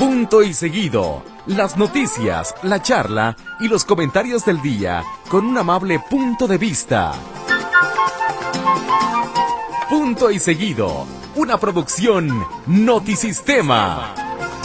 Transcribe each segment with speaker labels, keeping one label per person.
Speaker 1: Punto y seguido. Las noticias, la charla y los comentarios del día con un amable punto de vista. Punto y seguido. Una producción Notisistema.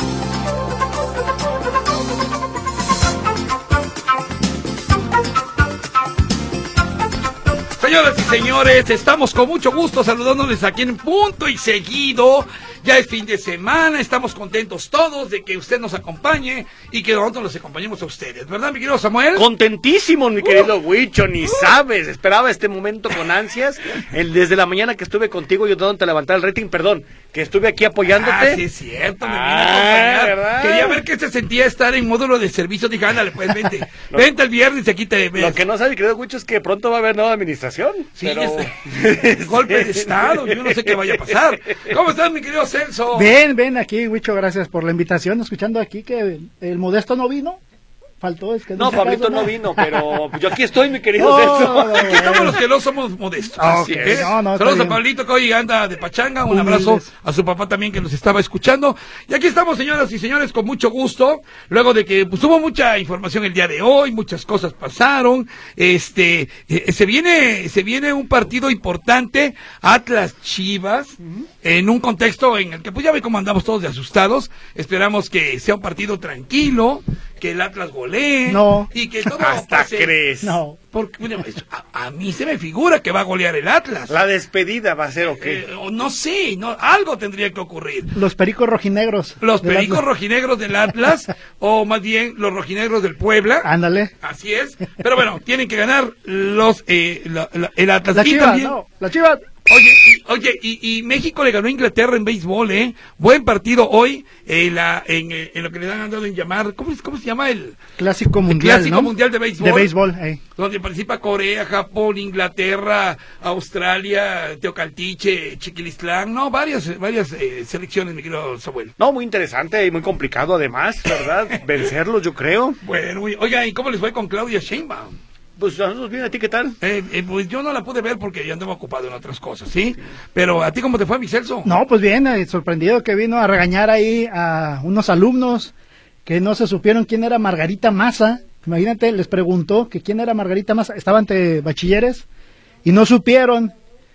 Speaker 2: Señoras y señores, estamos con mucho gusto saludándoles aquí en Punto y Seguido. Ya es fin de semana, estamos contentos todos de que usted nos acompañe y que nosotros los acompañemos a ustedes, ¿verdad, mi querido Samuel?
Speaker 3: Contentísimo, mi querido Huicho, ni sabes, esperaba este momento con ansias. Desde la mañana que estuve contigo ayudándote a levantar el rating, perdón, que estuve aquí apoyándote.
Speaker 2: Ah, sí es cierto, me vine a acompañar.
Speaker 3: ¿Verdad?
Speaker 2: Quería ver qué se sentía estar en módulo de servicio. Dije, ándale, pues vente, vente el viernes y aquí te ves.
Speaker 3: Lo que no sabe, mi querido Huicho, es que pronto va a haber nueva administración.
Speaker 2: Sí,
Speaker 3: pero...
Speaker 2: golpe de estado, yo no sé qué vaya a pasar. ¿Cómo estás, mi querido Celso?
Speaker 4: Bien, aquí, Huicho, gracias por la invitación. Escuchando aquí que el Modesto no vino. Faltó, es que
Speaker 3: no, Pablito no vino, pero yo aquí estoy, mi querido Celso.
Speaker 2: Aquí estamos los que no somos modestos.
Speaker 4: Así
Speaker 2: es.
Speaker 4: No,
Speaker 2: saludos a Pablito, que hoy anda de pachanga. Un abrazo a su papá también, que nos estaba escuchando. Y aquí estamos, señoras y señores, con mucho gusto. Luego de que pues, hubo mucha información el día de hoy, muchas cosas pasaron. Se viene un partido importante, Atlas Chivas, en un contexto en el que pues ya ve cómo andamos todos de asustados. Esperamos que sea un partido tranquilo, que el Atlas golee,
Speaker 4: no,
Speaker 2: y que todo
Speaker 3: hasta pase. ¿Crees?
Speaker 4: No,
Speaker 2: porque bueno, a mí se me figura que va a golear el Atlas.
Speaker 3: La despedida va a ser o qué.
Speaker 2: No sé, no, algo tendría que ocurrir.
Speaker 4: Los pericos rojinegros.
Speaker 2: Los pericos rojinegros del Atlas, o más bien los rojinegros del Puebla.
Speaker 4: Ándale.
Speaker 2: Así es. Pero bueno, tienen que ganar los el Atlas.
Speaker 4: La Chivas,
Speaker 2: también,
Speaker 4: no, la Chivas.
Speaker 2: Oye, y México le ganó a Inglaterra en béisbol, ¿eh? Buen partido hoy, en lo que le han dado en llamar, ¿cómo se llama el?
Speaker 4: Clásico mundial,
Speaker 2: Clásico mundial de béisbol.
Speaker 4: De béisbol,
Speaker 2: donde participa Corea, Japón, Inglaterra, Australia, Teocaltiche, Chiquilistlán, no, varias selecciones, mi querido Samuel.
Speaker 3: No, muy interesante y muy complicado además, ¿verdad? Vencerlos, yo creo.
Speaker 2: Bueno, oiga, ¿y cómo les fue con Claudia Sheinbaum?
Speaker 3: Pues a nosotros bien, ¿a ti qué tal?
Speaker 2: Pues yo no la pude ver porque ya andaba ocupado en otras cosas, ¿sí? Pero ¿a ti cómo te fue, mi Celso?
Speaker 4: No, pues bien, sorprendido que vino a regañar ahí a unos alumnos que no se supieron quién era Margarita Maza. Imagínate, les preguntó que quién era Margarita Maza. Estaban ante bachilleres y no supieron.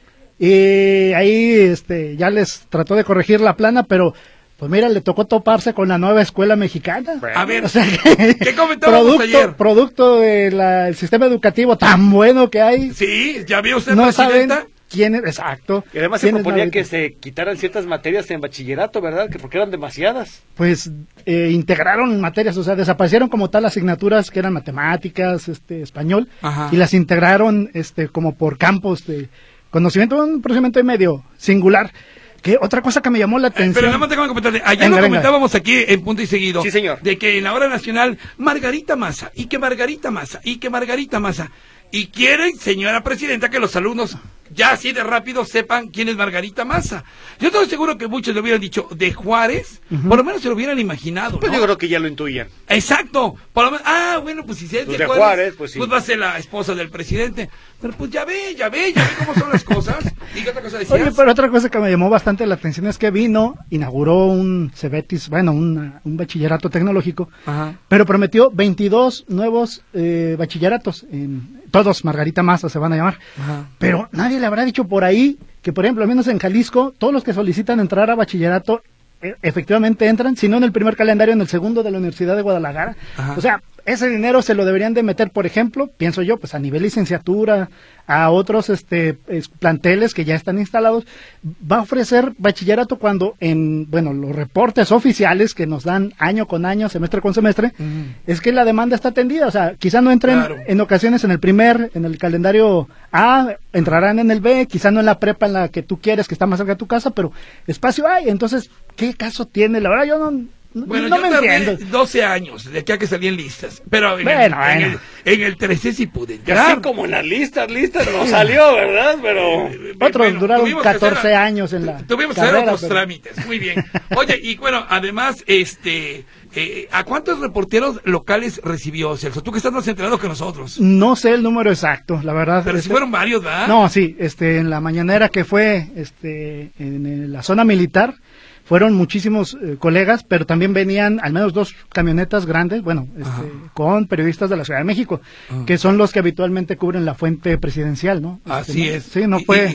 Speaker 4: Y ahí ya les trató de corregir la plana, pero... Pues mira, le tocó toparse con la nueva escuela mexicana.
Speaker 2: A ver,
Speaker 4: o sea,
Speaker 2: ¿qué comentábamos ayer?
Speaker 4: Producto del sistema educativo tan bueno que hay.
Speaker 2: Sí, ¿ya vio usted,
Speaker 4: no
Speaker 2: presidenta?
Speaker 4: Saben quién es, exacto.
Speaker 3: Y además se proponía que se quitaran ciertas materias en bachillerato, ¿verdad? Que porque eran demasiadas.
Speaker 4: Pues integraron materias, o sea, desaparecieron como tal asignaturas que eran matemáticas, español,
Speaker 2: ajá,
Speaker 4: y las integraron como por campos de conocimiento, un procedimiento medio singular. ¿Qué? Otra cosa que me llamó la atención.
Speaker 2: Pero nada más tengo que comentarle. Ayer lo comentábamos aquí en Punto y Seguido.
Speaker 3: Sí, señor.
Speaker 2: De que en la hora nacional, Margarita Maza, y que Margarita Maza, y que Margarita Maza. Y quieren, señora presidenta, que los alumnos ya así de rápido sepan quién es Margarita Maza. Yo estoy seguro que muchos le hubieran dicho de Juárez, por lo menos se lo hubieran imaginado,
Speaker 3: Pues
Speaker 2: ¿no?
Speaker 3: yo creo que ya lo intuían.
Speaker 2: Por lo menos, bueno, pues si es
Speaker 3: pues
Speaker 2: de
Speaker 3: Juárez, pues sí.
Speaker 2: Pues va a ser la esposa del presidente. Pero pues ya ve cómo son las cosas. ¿Y qué otra cosa decías?
Speaker 4: Oye, pero otra cosa que me llamó bastante la atención es que inauguró un Cebetis, un bachillerato tecnológico,
Speaker 2: ajá,
Speaker 4: pero prometió 22 nuevos bachilleratos, todos Margarita Maza se van a llamar,
Speaker 2: ajá,
Speaker 4: pero nadie le habrá dicho por ahí que, por ejemplo, al menos en Jalisco, todos los que solicitan entrar a bachillerato efectivamente entran, si no en el primer calendario, en el segundo de la Universidad de Guadalajara. Ajá. O sea, ese dinero se lo deberían de meter, por ejemplo, pienso yo, pues a nivel licenciatura, a otros planteles que ya están instalados. Va a ofrecer bachillerato cuando los reportes oficiales que nos dan año con año, semestre con semestre, es que la demanda está atendida. O sea, quizá no entren en ocasiones en el calendario A, entrarán en el B, quizá no en la prepa en la que tú quieres, que está más cerca de tu casa, pero espacio hay. Entonces, ¿qué caso tiene? La verdad, yo no...
Speaker 2: Bueno,
Speaker 4: no
Speaker 2: yo
Speaker 4: me entiendo.
Speaker 2: 12 años de aquí a que salían listas, pero en el 13 sí pude entrar.
Speaker 3: Así como en las listas no salió, ¿verdad? Pero
Speaker 4: otros duraron 14 años en la
Speaker 2: tuvimos que hacer otros trámites, muy bien. Oye, y bueno, además, ¿a cuántos reporteros locales recibió, Celso? Tú que estás más enterado que nosotros.
Speaker 4: No sé el número exacto, la verdad.
Speaker 2: Pero si fueron varios, ¿verdad?
Speaker 4: No, sí, en la mañanera que fue en la zona militar, fueron muchísimos colegas, pero también venían al menos 2 camionetas grandes, bueno, con periodistas de la Ciudad de México, que son los que habitualmente cubren la fuente presidencial, ¿no?
Speaker 2: Así
Speaker 4: ¿no?
Speaker 2: es.
Speaker 4: Sí,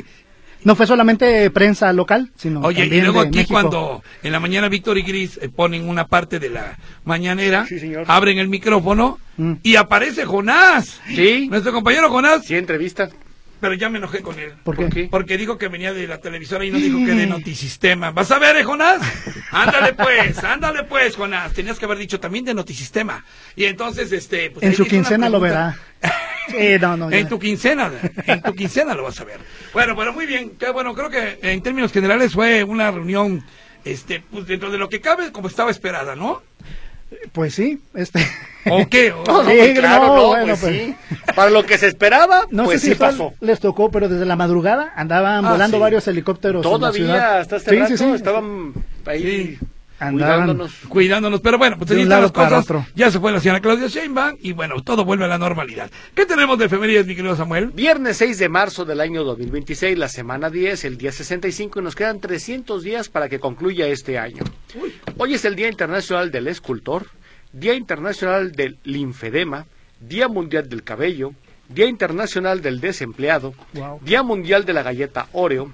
Speaker 4: no fue solamente prensa local, sino
Speaker 2: Oye,
Speaker 4: también
Speaker 2: y luego
Speaker 4: de
Speaker 2: aquí
Speaker 4: México.
Speaker 2: cuando en la mañana Víctor y Gris ponen una parte de la mañanera,
Speaker 3: Sí, señor.
Speaker 2: abren el micrófono y aparece Jonás.
Speaker 3: Sí.
Speaker 2: Nuestro compañero Jonás.
Speaker 3: Sí, entrevista.
Speaker 2: Pero ya me enojé con él.
Speaker 4: ¿Por qué?
Speaker 2: Porque dijo que venía de la televisora y no dijo que de Notisistema. ¿Vas a ver, Jonás? Ándale pues, Jonás. Tenías que haber dicho también de Notisistema. Y entonces, pues,
Speaker 4: En
Speaker 2: ahí
Speaker 4: su
Speaker 2: hizo una
Speaker 4: quincena lo
Speaker 2: pregunta.
Speaker 4: verá. Sí, no, ya.
Speaker 2: En tu quincena lo vas a ver. Bueno, pero muy bien. Bueno, creo que en términos generales fue una reunión, pues dentro de lo que cabe, como estaba esperada, ¿no?
Speaker 4: Pues sí,
Speaker 2: ¿O qué?
Speaker 3: No,
Speaker 4: Sí,
Speaker 3: pues claro,
Speaker 4: no,
Speaker 3: no,
Speaker 4: bueno,
Speaker 3: pues
Speaker 4: pues.
Speaker 3: sí. Para lo que se esperaba,
Speaker 4: No
Speaker 3: pues
Speaker 4: sé
Speaker 3: sí
Speaker 4: si
Speaker 3: pasó.
Speaker 4: les tocó, pero desde la madrugada andaban volando
Speaker 2: sí.
Speaker 4: varios helicópteros en la ciudad.
Speaker 3: Todavía hasta este rato
Speaker 4: Sí.
Speaker 3: estaban ahí
Speaker 2: Sí.
Speaker 3: cuidándonos.
Speaker 2: Cuidándonos, pero bueno, pues
Speaker 4: De
Speaker 2: ahí
Speaker 4: un
Speaker 2: están las
Speaker 4: lado para
Speaker 2: cosas.
Speaker 4: otro.
Speaker 2: Ya se fue la señora Claudia Sheinbaum y bueno, todo vuelve a la normalidad. ¿Qué tenemos de efemérides, mi querido Samuel?
Speaker 3: Viernes 6 de marzo del año 2026, la semana 10, el día 65, y nos quedan 300 días para que concluya este año. Hoy es el Día Internacional del Escultor, Día Internacional del Linfedema, Día Mundial del Cabello, Día Internacional del Desempleado,
Speaker 4: Wow.
Speaker 3: Día Mundial de la Galleta Oreo,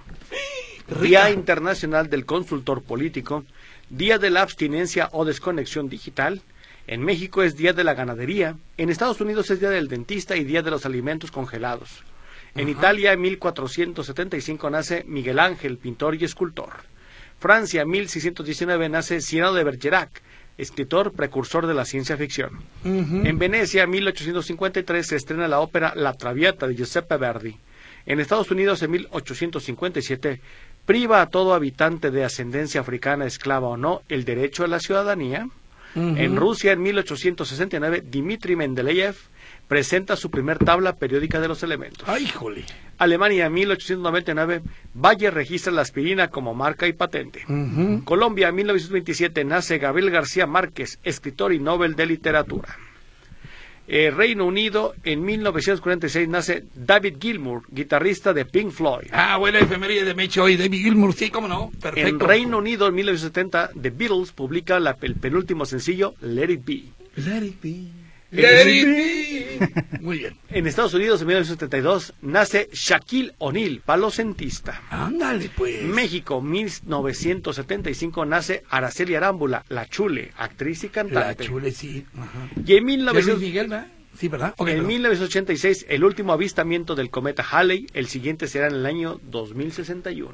Speaker 3: Día Internacional del Consultor Político, Día de la Abstinencia o Desconexión Digital. En México es Día de la Ganadería. En Estados Unidos es Día del Dentista y Día de los Alimentos Congelados. En Italia, en 1475, nace Miguel Ángel, pintor y escultor. Francia, en 1619, nace Cyrano de Bergerac, escritor precursor de la ciencia ficción. En Venecia, en 1853, se estrena la ópera La Traviata de Giuseppe Verdi. En Estados Unidos, en 1857, priva a todo habitante de ascendencia africana, esclava o no, el derecho a la ciudadanía. En Rusia, en 1869, Dmitri Mendeleev presenta su primer tabla periódica de los elementos.
Speaker 2: ¡Ay, híjole!
Speaker 3: Alemania, en 1899, Bayer registra la aspirina como marca y patente. Colombia, en 1927, nace Gabriel García Márquez, escritor y Nobel de Literatura. Reino Unido, en 1946, nace David Gilmour, guitarrista de Pink Floyd.
Speaker 2: Ah, buena efeméride de Mecho y David Gilmour, sí, cómo no, perfecto.
Speaker 3: En Reino Unido, en 1970, The Beatles publica el penúltimo sencillo, Let It Be.
Speaker 2: Let it be. Let it be. Muy bien.
Speaker 3: En Estados Unidos, en 1972, nace Shaquille O'Neal, palocentista.
Speaker 2: Ándale, pues.
Speaker 3: México, 1975, nace Araceli Arámbula, la Chule, actriz y
Speaker 2: La
Speaker 3: cantante.
Speaker 2: chule, sí. Ajá.
Speaker 3: Y en
Speaker 2: ¿Ya Luis Miguel, ¿verdad? Sí, ¿verdad? Ok,
Speaker 3: en
Speaker 2: perdón.
Speaker 3: 1986, el último avistamiento del cometa Halley, el siguiente será en el año 2061.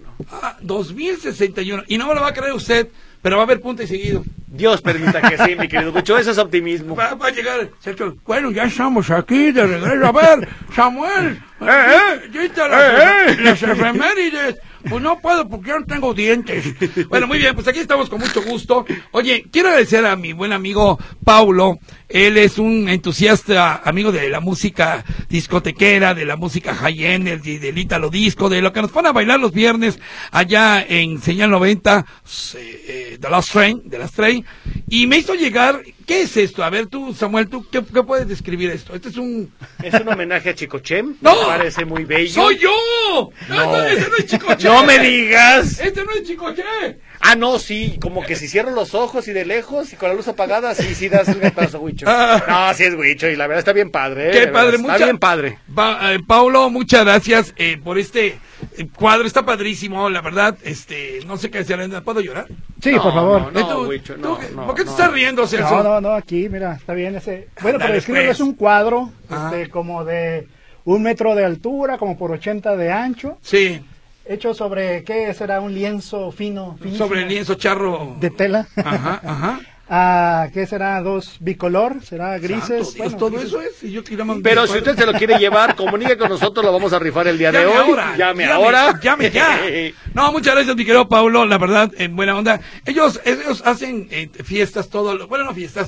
Speaker 2: 2061. Y no me lo va a creer usted, pero va a haber punto y seguido.
Speaker 3: Dios permita que sí, mi querido Gucho, eso es optimismo.
Speaker 2: Va a llegar. Bueno, ya estamos aquí de regreso. A ver, Samuel. Quita las efemérides. Pues no puedo porque yo no tengo dientes. Bueno, muy bien, pues aquí estamos con mucho gusto. Oye, quiero agradecer a mi buen amigo Paulo. Él es un entusiasta amigo de la música discotequera, de la música high-end, del ítalo disco, de lo que nos pone a bailar los viernes allá en Señal 90, de Last Train. Y me hizo llegar, ¿qué es esto? A ver tú, Samuel, ¿tú qué puedes describir esto? Este es un...
Speaker 3: Es un homenaje a Chicochem.
Speaker 2: ¡No!
Speaker 3: Me parece muy bello.
Speaker 2: ¡Soy yo!
Speaker 3: No.
Speaker 2: Ese no es Chicoche.
Speaker 3: ¡No me digas!
Speaker 2: Este no es Chicoche.
Speaker 3: Ah, no, sí, como que si cierro los ojos y de lejos y con la luz apagada, sí das el gatazo, Huicho. No, sí es Huicho y la verdad está bien padre.
Speaker 2: Qué
Speaker 3: De
Speaker 2: padre,
Speaker 3: verdad, está bien padre.
Speaker 2: Paulo, muchas gracias por este cuadro, está padrísimo, la verdad, no sé qué decir, ¿puedo llorar?
Speaker 4: Sí,
Speaker 3: No,
Speaker 4: por favor.
Speaker 3: no, Huicho, no, no,
Speaker 2: ¿Por qué te
Speaker 3: no.
Speaker 2: estás riendo, Celso?
Speaker 4: No, aquí, mira, está bien ese. Bueno,
Speaker 2: Ándale,
Speaker 4: pero describe,
Speaker 2: pues.
Speaker 4: es un cuadro,
Speaker 2: Ajá.
Speaker 4: como de 1 metro de altura, como por 80 de ancho,
Speaker 2: Sí,
Speaker 4: hecho sobre, ¿qué será? Un lienzo fino, finísimo,
Speaker 2: sobre el lienzo charro.
Speaker 4: de tela.
Speaker 2: Ajá.
Speaker 4: ¿Qué será? 2 bicolor, será grises.
Speaker 2: Santo Dios,
Speaker 4: bueno,
Speaker 2: todo
Speaker 4: grises.
Speaker 2: eso es. Y yo quiero más
Speaker 3: Pero si
Speaker 2: bicolor.
Speaker 3: usted se lo quiere llevar, comunique con nosotros, lo vamos a rifar el día de
Speaker 2: Llame
Speaker 3: hoy.
Speaker 2: ahora,
Speaker 3: Llame ahora.
Speaker 2: Llame ya. No, muchas gracias, mi querido Paulo, la verdad, en buena onda. Ellos hacen fiestas, bueno, no fiestas,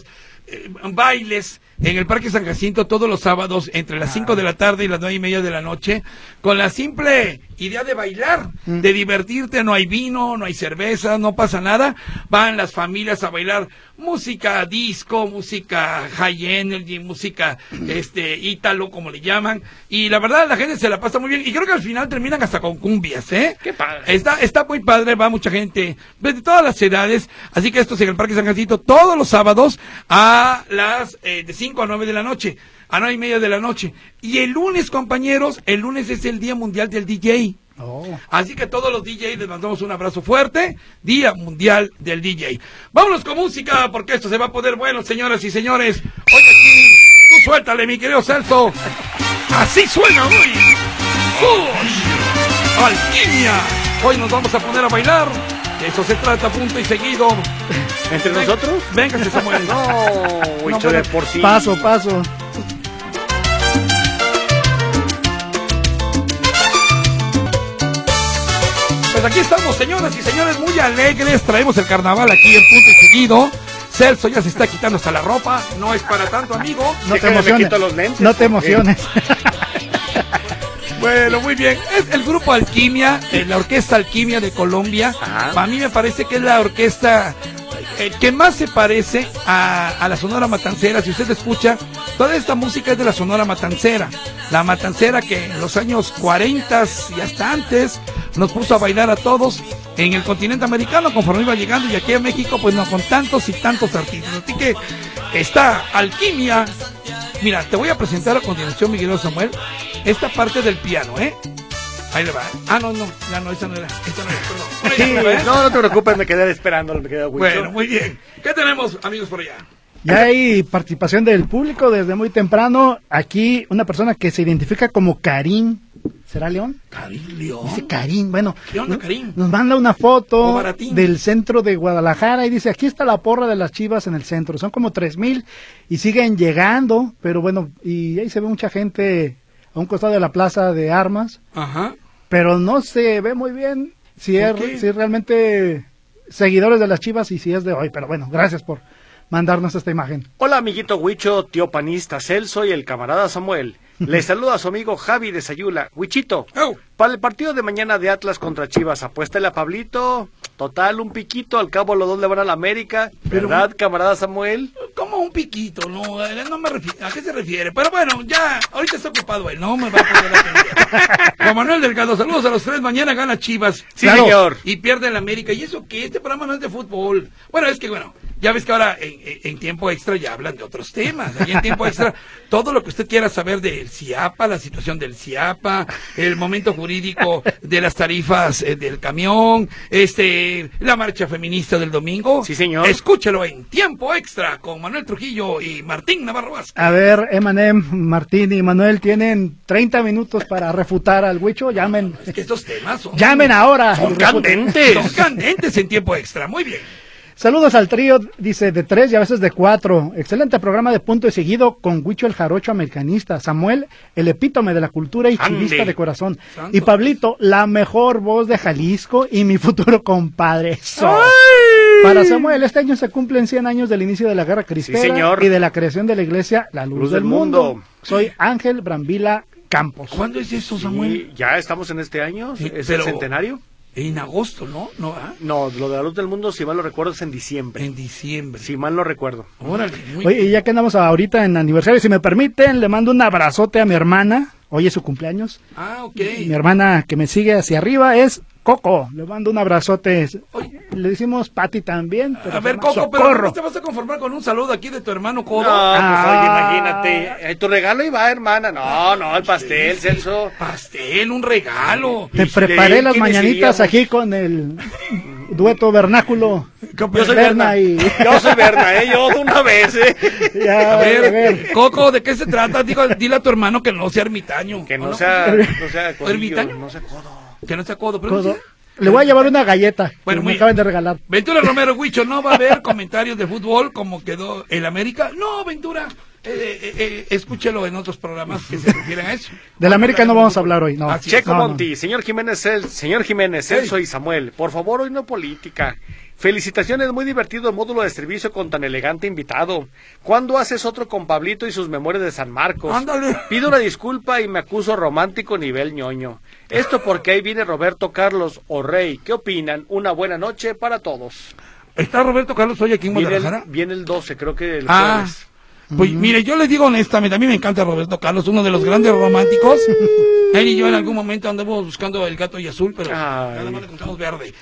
Speaker 2: bailes en el Parque San Jacinto todos los sábados entre las 5 de la tarde y las 9:30 de la noche, con la simple idea de bailar, de divertirte. No hay vino, no hay cerveza, no pasa nada. Van las familias a bailar música disco, música high energy, música ítalo, como le llaman, y la verdad la gente se la pasa muy bien, y creo que al final terminan hasta con cumbias,
Speaker 3: Qué padre.
Speaker 2: Está muy padre, va mucha gente de todas las edades, así que esto es en el Parque San Jacinto todos los sábados a las de 5 a 9 de la noche, a 9:30 de la noche. Y el lunes, compañeros, el lunes es el Día Mundial del DJ. Así que todos los DJs les mandamos un abrazo fuerte. Día Mundial del DJ. Vámonos con música, porque esto se va a poner bueno, señoras y señores. Oye, aquí, tú suéltale, mi querido Celso. Así suena hoy. Alquimia. Hoy nos vamos a poner a bailar. De eso se trata, punto y seguido.
Speaker 3: ¿Entre nosotros?
Speaker 2: Véngase, Samuel.
Speaker 3: No,
Speaker 4: No,
Speaker 3: de por sí.
Speaker 4: Paso.
Speaker 2: Pues aquí estamos, señoras y señores, muy alegres. Traemos el carnaval aquí en punto y seguido. Celso ya se está quitando hasta la ropa. No es para tanto, amigo.
Speaker 4: No te emociones.
Speaker 3: Los lentes,
Speaker 4: no te emociones.
Speaker 2: Bueno, muy bien. Es el grupo Alquimia, la orquesta Alquimia de Colombia.
Speaker 3: Ajá.
Speaker 2: A mí me parece que es la orquesta que más se parece a la Sonora Matancera. Si usted escucha, toda esta música es de la Sonora Matancera. La Matancera que en los años 40 y hasta antes nos puso a bailar a todos en el continente americano conforme iba llegando, y aquí en México pues no, con tantos y tantos artistas. Así que está Alquimia. Mira, te voy a presentar a continuación, mi querido Samuel, esta parte del piano, Ahí le va. No, esa no era. Perdón.
Speaker 3: No te preocupes, me quedé esperando, me quedé
Speaker 2: Bueno, muy bien. ¿Qué tenemos, amigos, por allá?
Speaker 4: Ya hay participación del público desde muy temprano. Aquí una persona que se identifica como Karim. ¿Será León?
Speaker 2: Karim León.
Speaker 4: Dice Karim. Bueno,
Speaker 2: ¿Qué onda, Karim?
Speaker 4: nos manda una foto
Speaker 2: O Baratín.
Speaker 4: del centro de Guadalajara y dice, aquí está la porra de las Chivas en el centro. Son como 3,000 y siguen llegando, pero bueno, y ahí se ve mucha gente a un costado de la plaza de armas.
Speaker 2: Ajá.
Speaker 4: Pero no se ve muy bien si es realmente seguidores de las Chivas y si es de hoy. Pero bueno, gracias por mandarnos esta imagen.
Speaker 3: Hola, amiguito Huicho, tío panista Celso y el camarada Samuel. Les saluda a su amigo Javi de Sayula. Huichito, para el partido de mañana de Atlas contra Chivas, apuéstale a Pablito. Total, un piquito, al cabo los dos le van a la América. ¿Verdad, camarada Samuel?
Speaker 2: Como un piquito, no me refiero. ¿A qué se refiere? Pero bueno, ya, ahorita está ocupado él, no me va a poder atender. Juan Manuel Delgado, saludos a los tres. Mañana gana Chivas.
Speaker 3: Sí, claro, señor.
Speaker 2: Y pierde el América. ¿Y eso qué? Este programa no es de fútbol. Bueno, es que ya ves que ahora en tiempo extra ya hablan de otros temas. Ahí en tiempo extra, todo lo que usted quiera saber del CIAPA, la situación del CIAPA, el momento jurídico de las tarifas del camión, la marcha feminista del domingo.
Speaker 3: Sí, señor.
Speaker 2: Escúchelo en tiempo extra con Manuel Trujillo y Martín Navarro Vázquez.
Speaker 4: A ver, Emanem, Martín y Manuel tienen 30 minutos para refutar al Huicho. Llamen.
Speaker 2: Es que estos temas
Speaker 4: Llamen ahora.
Speaker 3: Son candentes.
Speaker 2: Son candentes en tiempo extra. Muy bien.
Speaker 4: Saludos al trío, dice, de 3 y a veces de 4. Excelente programa de punto y seguido con Huicho el jarocho americanista, Samuel el epítome de la cultura y chivista de corazón,
Speaker 2: Santo.
Speaker 4: y Pablito la mejor voz de Jalisco y mi futuro compadre. Para Samuel, este año se cumplen 100 años del inicio de la Guerra Cristera,
Speaker 3: Sí, señor.
Speaker 4: y de la creación de la iglesia La Luz del Mundo. Soy Ángel Brambila Campos.
Speaker 2: ¿Cuándo es eso, Samuel?
Speaker 3: Sí, ya estamos en este año,
Speaker 2: Sí,
Speaker 3: es
Speaker 2: pero-
Speaker 3: el centenario.
Speaker 2: En agosto, ¿no? ¿No?
Speaker 3: No, lo de la Luz del Mundo, si mal lo recuerdo, es en diciembre.
Speaker 2: En diciembre.
Speaker 3: Si mal no recuerdo.
Speaker 2: Órale, muy
Speaker 4: Oye,
Speaker 2: bien.
Speaker 4: y ya que andamos ahorita en aniversario, si me permiten, le mando un abrazote a mi hermana. Hoy es su cumpleaños.
Speaker 2: Ok.
Speaker 4: Mi hermana que me sigue hacia arriba es Coco. Le mando un abrazote.
Speaker 2: Oye.
Speaker 4: Le decimos Pati también. Pero
Speaker 2: A ver,
Speaker 4: se llama
Speaker 2: Coco, pero
Speaker 4: Socorro.
Speaker 2: ¿no te vas a conformar con un saludo aquí de tu hermano Codo?
Speaker 3: No, pues oye,
Speaker 4: Ah.
Speaker 3: imagínate. Tu regalo iba, hermana. No, el pastel, Celso.
Speaker 2: Pastel, un regalo.
Speaker 4: Te
Speaker 3: ¿Y
Speaker 4: preparé
Speaker 3: de
Speaker 4: las
Speaker 3: quiénes
Speaker 4: mañanitas
Speaker 3: iríamos?
Speaker 4: aquí con el dueto vernáculo.
Speaker 3: Yo soy
Speaker 4: Berna
Speaker 3: Berna.
Speaker 4: y-
Speaker 3: Yo soy Berna, yo de una vez,
Speaker 4: Ya,
Speaker 2: A ver, Coco, ¿de qué se trata? Digo, dile a tu hermano que no sea ermitaño.
Speaker 3: Que
Speaker 2: ¿O
Speaker 3: no sea codillo,
Speaker 2: ¿Ermitaño?
Speaker 3: no sea codo.
Speaker 2: Que no sea codo. Pero
Speaker 4: Codo.
Speaker 2: sí.
Speaker 4: Le voy a llevar una galleta
Speaker 2: Bueno,
Speaker 4: que
Speaker 2: muy
Speaker 4: me acaban de regalar.
Speaker 2: Ventura Romero, Huicho, ¿no va a haber comentarios de fútbol como quedó el América? No, Ventura. Escúchelo en otros programas que se refieren a eso.
Speaker 4: Del América no vamos a hablar hoy, no.
Speaker 3: Checo
Speaker 4: No,
Speaker 3: Monti, señor Jiménez, Celso y Samuel, por favor, hoy no política. Felicitaciones, muy divertido el módulo de servicio con tan elegante invitado. ¿Cuándo haces otro con Pablito y sus memorias de San Marcos?
Speaker 2: Ándale.
Speaker 3: Pido una disculpa y me acuso romántico nivel ñoño. Esto porque ahí viene Roberto Carlos o Rey. ¿Qué opinan? Una buena noche para todos.
Speaker 2: ¿Está Roberto Carlos hoy aquí en Guadalajara?
Speaker 3: Viene el 12, creo que el jueves.
Speaker 2: Pues mire, yo les digo honestamente, a mí me encanta Roberto Carlos, uno de los grandes románticos. Él y yo en algún momento andamos buscando el gato y azul, pero nada más le encontramos verde.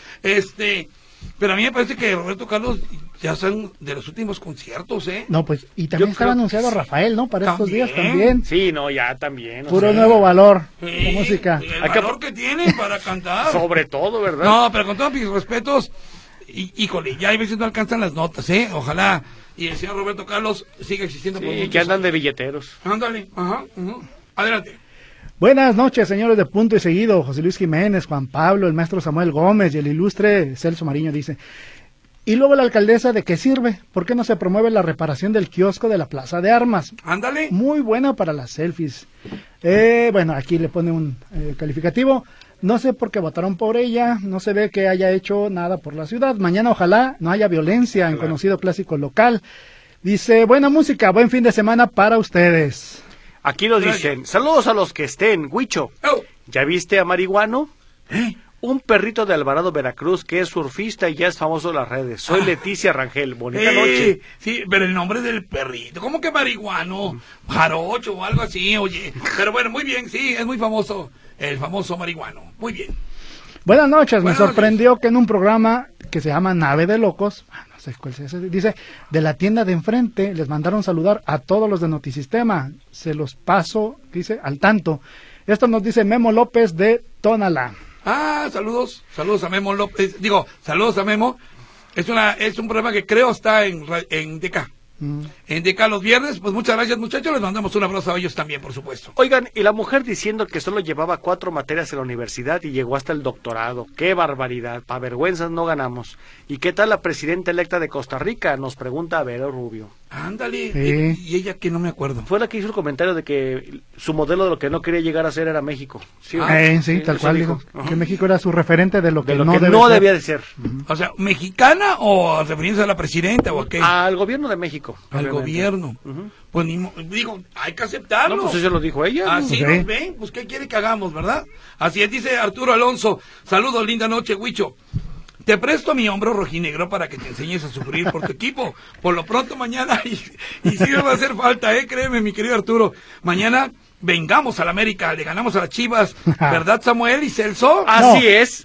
Speaker 2: Pero a mí me parece que Roberto Carlos ya son de los últimos conciertos, ¿eh?
Speaker 4: No, pues, y también estaba anunciado Rafael, ¿no? Para estos días también.
Speaker 3: Sí, no, ya también.
Speaker 4: Puro nuevo valor,
Speaker 2: Sí,
Speaker 4: la música.
Speaker 2: El valor que tiene para cantar.
Speaker 3: Sobre todo, ¿verdad?
Speaker 2: No, pero con todos mis respetos, híjole, ya hay veces no alcanzan las notas, ¿eh? Ojalá y el señor Roberto Carlos siga existiendo por muchos
Speaker 3: que andan
Speaker 2: años.
Speaker 3: de billeteros.
Speaker 2: Ándale, adelante.
Speaker 4: Buenas noches, señores de Punto y Seguido. José Luis Jiménez, Juan Pablo, el maestro Samuel Gómez y el ilustre Celso Mariño dice. Y luego la alcaldesa, ¿de qué sirve? ¿Por qué no se promueve la reparación del kiosco de la Plaza de Armas?
Speaker 2: Ándale.
Speaker 4: Muy buena para las selfies. Bueno, aquí le pone un calificativo. No sé por qué votaron por ella, no se ve que haya hecho nada por la ciudad. Mañana ojalá no haya violencia en conocido clásico local. Dice, buena música, buen fin de semana para ustedes.
Speaker 3: Aquí nos dicen, saludos a los que estén, Huicho. ¿Ya viste a Marihuano? Un perrito de Alvarado, Veracruz, que es surfista y ya es famoso en las redes. Soy Leticia Rangel, bonita noche.
Speaker 2: Sí, pero el nombre del perrito, ¿cómo que marihuano? Jarocho o algo así, oye. Pero bueno, muy bien, sí, es muy famoso, el famoso marihuano. Muy bien.
Speaker 4: Buenas noches,
Speaker 2: Buenas
Speaker 4: me sorprendió que en un programa que se llama Nave de Locos, no sé cuál es ese, dice, de la tienda de enfrente, les mandaron saludar a todos los de Notisistema. Se los paso, dice, al tanto. Esto nos dice Memo López de Tonalá.
Speaker 2: Saludos a Memo López, saludos a Memo. Es un programa que creo está en DK. En DK los viernes, pues muchas gracias muchachos, les mandamos un abrazo a ellos también, por supuesto.
Speaker 3: Oigan, y la mujer diciendo que solo llevaba 4 materias en la universidad y llegó hasta el doctorado. ¡Qué barbaridad! Pa' vergüenzas no ganamos. ¿Y qué tal la presidenta electa de Costa Rica? Nos pregunta Vero Rubio.
Speaker 2: Ándale,
Speaker 4: Sí.
Speaker 2: y ella que no me acuerdo.
Speaker 3: Fue la que hizo el comentario de que su modelo de lo que no quería llegar a ser era México. Sí,
Speaker 4: Sí, tal
Speaker 3: eso
Speaker 4: cual
Speaker 3: dijo.
Speaker 4: dijo. Que México era su referente de lo que
Speaker 3: De lo
Speaker 4: no,
Speaker 3: que
Speaker 4: debe
Speaker 3: no
Speaker 4: ser.
Speaker 3: debía de ser.
Speaker 2: O sea, ¿mexicana o refiriéndose a la presidenta o a qué?
Speaker 3: Al gobierno de México.
Speaker 2: Al
Speaker 3: obviamente.
Speaker 2: gobierno. Pues digo, hay que aceptarlo.
Speaker 3: No, pues eso lo dijo ella.
Speaker 2: Así
Speaker 4: Ok.
Speaker 2: nos ven, pues ¿qué quiere que hagamos, verdad? Así es, dice Arturo Alonso. Saludos, linda noche, Huicho. Te presto mi hombro rojinegro para que te enseñes a sufrir por tu equipo. Por lo pronto mañana, y sí me va a hacer falta, créeme, mi querido Arturo. Mañana vengamos a la América, le ganamos a las Chivas. ¿Verdad, Samuel y Celso?
Speaker 3: Así es.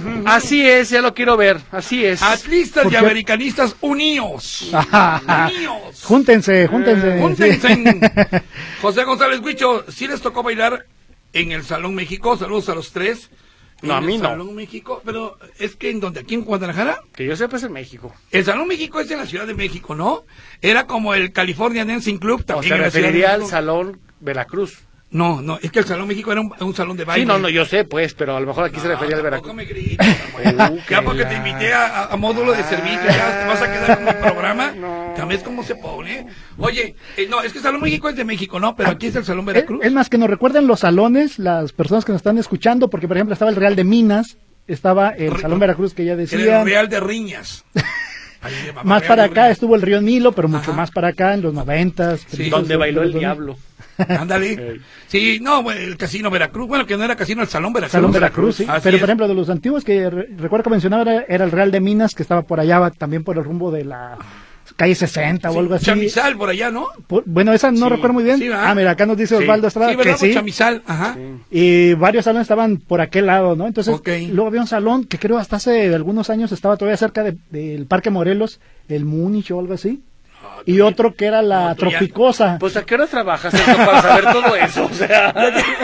Speaker 3: Así es, ya lo quiero ver. Así es.
Speaker 2: Atlistas
Speaker 4: ¿Por
Speaker 2: y
Speaker 4: qué?
Speaker 2: americanistas unidos. Unidos.
Speaker 4: Júntense.
Speaker 2: Júntense.
Speaker 4: Sí.
Speaker 2: José González Huicho, ¿sí les tocó bailar en el Salón México? Saludos a los tres.
Speaker 3: No, a mí no.
Speaker 2: Salón México, pero es que ¿en dónde? ¿Aquí en Guadalajara?
Speaker 3: Que yo sepa es en México.
Speaker 2: El Salón México es en la Ciudad de México, ¿no? Era como el California Dancing Club
Speaker 3: O
Speaker 2: también
Speaker 3: se
Speaker 2: en la Ciudad de
Speaker 3: referiría al
Speaker 2: México.
Speaker 3: Salón Veracruz.
Speaker 2: No, es que el Salón México era un salón de baile.
Speaker 3: Sí, no, yo sé, pues, pero a lo mejor aquí se refería al
Speaker 2: Tampoco
Speaker 3: Veracruz.
Speaker 2: me grites, Samuel. Ya porque te invité a módulo de servicio, ya te vas a quedar con mi programa. También es como se pone. Oye, no, es que el Salón México es de México, ¿no? Pero aquí es el Salón Veracruz.
Speaker 4: Es más, que nos recuerden los salones, las personas que nos están escuchando, porque por ejemplo estaba el Real de Minas, estaba el Salón Veracruz que ya
Speaker 2: El
Speaker 4: decía.
Speaker 2: Real de Riñas. Ahí se llamaba
Speaker 4: Más
Speaker 2: Real
Speaker 4: para
Speaker 2: de
Speaker 4: acá
Speaker 2: Riñas.
Speaker 4: estuvo el Río Nilo, pero mucho
Speaker 2: Ajá.
Speaker 4: más para acá, en los 90s.
Speaker 2: Sí.
Speaker 3: Donde bailó el diablo.
Speaker 2: Ándale. Sí, no, bueno, el Casino Veracruz. Bueno, que no era casino, el Salón Veracruz.
Speaker 4: Salón Veracruz, sí.
Speaker 2: Así
Speaker 4: Pero
Speaker 2: es.
Speaker 4: por ejemplo, de los antiguos que recuerdo que mencionaba era el Real de Minas, que estaba por allá, también por el rumbo de la calle 60
Speaker 2: Sí,
Speaker 4: o algo así.
Speaker 2: Chamizal por allá, ¿no?
Speaker 4: Bueno, esa no
Speaker 3: Sí.
Speaker 4: recuerdo muy bien.
Speaker 2: Sí, ¿verdad?
Speaker 4: Mira, acá nos dice
Speaker 3: Sí.
Speaker 4: Osvaldo Estrada
Speaker 2: Sí, ¿verdad?
Speaker 4: que
Speaker 2: Por
Speaker 4: sí.
Speaker 2: Chamizal, ajá.
Speaker 4: Y varios salones estaban por aquel lado, ¿no? Entonces,
Speaker 2: Ok.
Speaker 4: luego había un salón que creo hasta hace algunos años estaba todavía cerca del Parque Morelos, el Múnich o algo así. Y otro que era la
Speaker 2: No, tú ya-
Speaker 4: Tropicosa.
Speaker 3: Pues, ¿a qué hora trabajas esto para saber todo eso? O sea,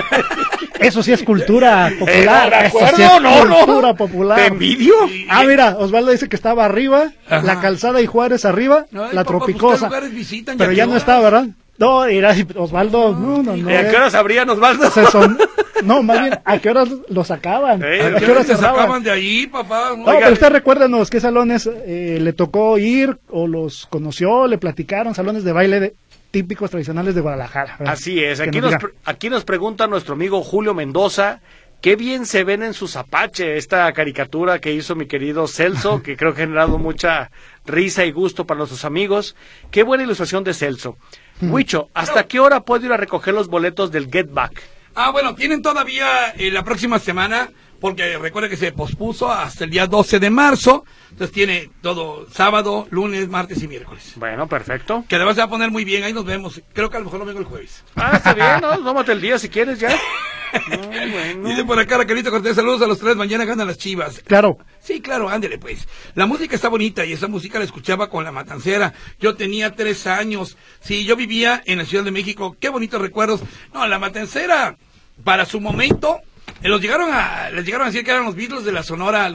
Speaker 4: Eso sí es cultura popular.
Speaker 3: ¿de
Speaker 4: Eso sí
Speaker 3: acuerdo?
Speaker 4: es
Speaker 3: No, no.
Speaker 4: cultura popular.
Speaker 3: ¿te envidio?
Speaker 4: Ah, mira, Osvaldo dice que estaba arriba,
Speaker 2: Ajá.
Speaker 4: la Calzada y Juárez arriba,
Speaker 2: Ay,
Speaker 4: la
Speaker 2: papá, pues,
Speaker 4: Tropicosa.
Speaker 2: ¿qué lugares visitan?
Speaker 4: Pero ya no
Speaker 2: qué
Speaker 4: está,
Speaker 2: horas?
Speaker 4: ¿verdad? No, era Osvaldo, no.
Speaker 3: ¿Y a qué hora sabrían, Osvaldo?
Speaker 4: No, más bien, ¿a qué horas lo sacaban?
Speaker 3: ¿A
Speaker 2: ¿A
Speaker 4: ¿A
Speaker 2: qué
Speaker 4: qué
Speaker 2: hora
Speaker 4: horas
Speaker 2: se
Speaker 4: cerraban?
Speaker 2: sacaban de ahí, papá?
Speaker 4: No, pero usted recuérdanos qué salones le tocó ir o los conoció, le platicaron, salones de baile típicos tradicionales de Guadalajara, ¿verdad?
Speaker 3: Así es,
Speaker 4: Que
Speaker 3: aquí nos pregunta nuestro amigo Julio Mendoza, qué bien se ven en su zapache, esta caricatura que hizo mi querido Celso, que creo que ha generado mucha risa y gusto para nuestros amigos. Qué buena ilustración de Celso. Huicho, ¿hasta qué hora puedo ir a recoger los boletos del Get Back?
Speaker 2: Bueno, tienen todavía la próxima semana, porque recuerda que se pospuso hasta el día 12 de marzo, entonces tiene todo sábado, lunes, martes y miércoles.
Speaker 3: Bueno, perfecto.
Speaker 2: Que además se va a poner muy bien, ahí nos vemos, creo que a lo mejor lo vengo el jueves.
Speaker 3: Está bien, ¿no? Tómate el día si quieres ya. No, bueno.
Speaker 2: Dice por acá Raquelito Cortés, saludos a los tres, mañana ganan las Chivas.
Speaker 4: Claro.
Speaker 2: Sí, claro, ándele pues. La música está bonita y esa música la escuchaba con La Matancera. Yo tenía 3 años. Sí, yo vivía en la Ciudad de México. Qué bonitos recuerdos. No, La Matancera, para su momento, les llegaron a decir que eran los Beatles de la Sonora,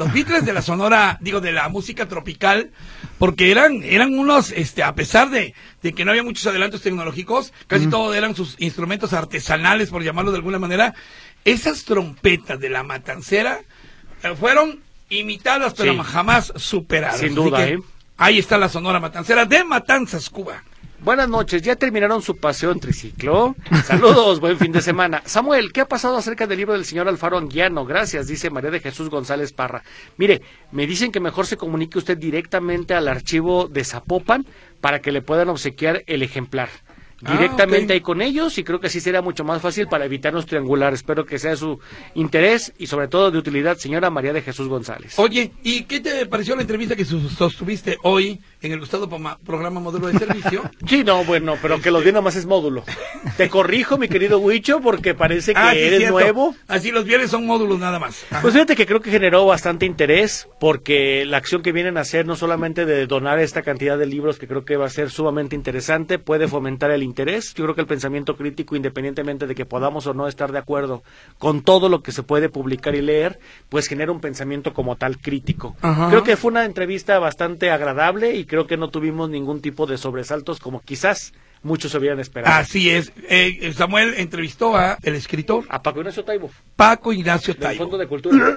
Speaker 2: digo, de la música tropical, porque eran unos, a pesar de que no había muchos adelantos tecnológicos, casi todo eran sus instrumentos artesanales, por llamarlo de alguna manera. Esas trompetas de La Matancera fueron imitadas, pero jamás superadas.
Speaker 3: Sin duda,
Speaker 2: Ahí está la Sonora Matancera de Matanzas, Cuba.
Speaker 3: Buenas noches, ¿ya terminaron su paseo en triciclo? Saludos, buen fin de semana. Samuel, ¿qué ha pasado acerca del libro del señor Alfaro Anguiano? Gracias, dice María de Jesús González Parra. Mire, me dicen que mejor se comunique usted directamente al archivo de Zapopan para que le puedan obsequiar el ejemplar. Directamente ahí con ellos, y creo que así será mucho más fácil para evitarnos triangular. Espero que sea su interés y sobre todo de utilidad, señora María de Jesús González.
Speaker 2: Oye, ¿y qué te pareció la entrevista que sostuviste hoy en el gustado programa Módulo de Servicio?
Speaker 3: Sí, no, bueno, pero que lo de nomás es módulo. Te corrijo, mi querido Huicho, porque parece que eres nuevo.
Speaker 2: Así los viernes son módulos nada más.
Speaker 3: Pues fíjate que creo que generó bastante interés, porque la acción que vienen a hacer, no solamente de donar esta cantidad de libros, que creo que va a ser sumamente interesante, puede fomentar el interés. Yo creo que el pensamiento crítico, independientemente de que podamos o no estar de acuerdo con todo lo que se puede publicar y leer, pues genera un pensamiento como tal crítico. Creo que fue una entrevista bastante agradable y creo que no tuvimos ningún tipo de sobresaltos como quizás muchos hubieran esperado.
Speaker 2: Así es. Samuel entrevistó a el escritor.
Speaker 3: A Paco Ignacio Taibo.
Speaker 2: Paco Ignacio Taibo.
Speaker 3: Del Fondo de Cultura.